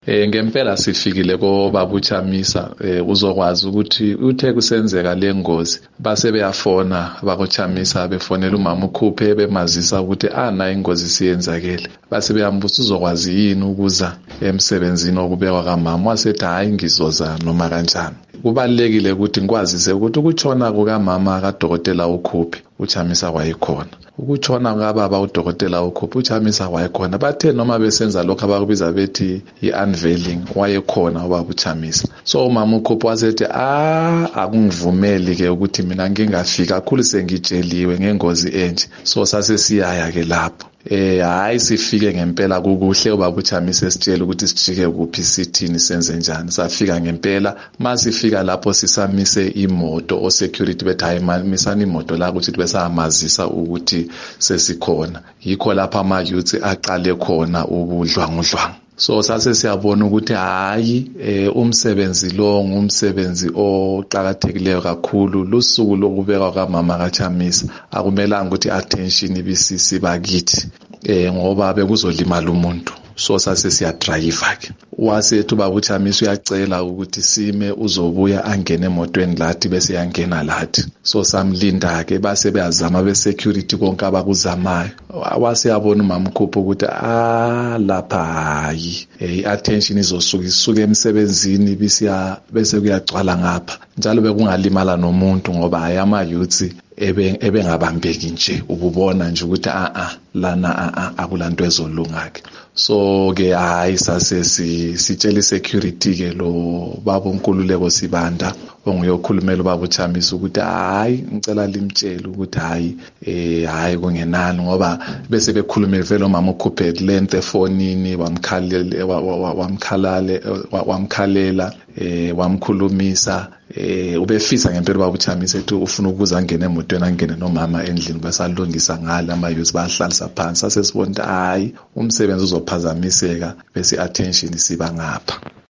Ngempela sifikile koBaba uChamisa uzokwazi ukuthi uthe kusenzeka lengozi base beyafona bakoChamisa befonela umama uKhuphe bemazisa ukuthi nayo ingozi siyenzakele base beyambuza uzokwazi yini ukuza emsebenzini okubekwa kamama wasethi hayi ngizoza noma kanjani. Kubalekile ukuthi ngikwazise ukuthi ukutshona kukamama kaDokotela uKhuphe uChamisa wayekhona, ukutshona kababa uDokotela uKhuphe uChamisa wayekhona. Bathe noma besenza lokho abakubiza bethi i-unveiling wayekhona ubaba uChamisa. So umama uKhuphe wasethi akungivumeli ke ukuthi mina ngingafika kakhulu sengitsheliwe ngengozi enje. So sase siyaya ke lapho hayi sifike ngempela kukuhle ubaba uChamisa esitshela ukuthi sijike kuphi sithini senze njani. Safika ngempela masifika lapho sisamise imoto security bethi hayi misani imoto la ukuthi besamazisa ukuthi sesikhona. Yikho lapha ama youths aqale khona ubudlwangudlwangu. So sase siyabona ukuthi hayi umsebenzi lo ngumsebenzi oqhakathekileyo kakhulu. Lusuku lokubekwa kamama kaChamisa akumelanga ukuthi attention ibisisi bakithi ngoba bekuzolimala umuntu. So sase siya drive ke wasethi ubaba uChamisa uyacela ukuthi sime uzobuya angene emotweni lathi bese yangena lathi. So samlinda ke base beyazama be security konke abakuzamayo. Wase yabona umama uKhuphe ukuthi lapha hayi attention isuke emsebenzini bese kuyagcwala ngapha njalo bekungalimala nomuntu ngoba hayi ama youths ebengabambeki nje ukubona nje ukuthi lana akulanto ezolunga ke. So ke hayi sase sitshela security ke lo baba uNkululeko Sibanda onguyokhulumela ubaba uChamisa ukuthi hayi ngicela limtshele ukuthi hayi kungenani ngoba bese bekhulumela vele umama uKhuphe length efonini wamkhalela wamkhulumisa ubefisa ngempela ubaba uChamisa ethi ufuna ukuza angene emotweni angene nomama endlini besalungisa ngala ama youths bahlalisa phansi. Sase sibona ukuthi hayi umsebenzi uzophazamiseka bese attention siba ngapha.